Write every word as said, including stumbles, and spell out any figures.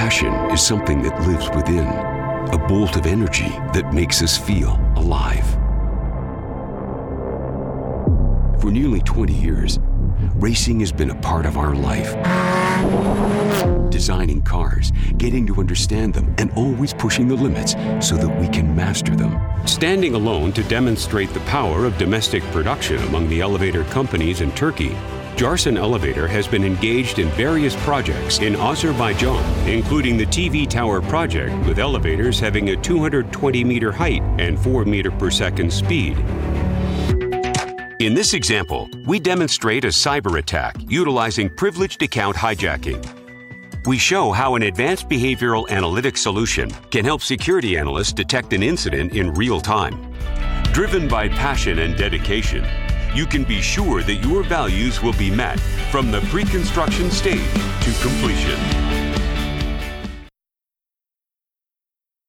Passion is something that lives within, a bolt of energy that makes us feel alive. For nearly twenty years, racing has been a part of our life. Designing cars, getting to understand them, and always pushing the limits so that we can master them. Standing alone to demonstrate the power of domestic production among the elevator companies in Turkey, Carson Elevator has been engaged in various projects in Azerbaijan, including the T V Tower project with elevators having a two hundred twenty meter height and four meter per second speed. In this example, we demonstrate a cyber attack utilizing privileged account hijacking. We show how an advanced behavioral analytics solution can help security analysts detect an incident in real time. Driven by passion and dedication, you can be sure that your values will be met from the pre-construction stage to completion.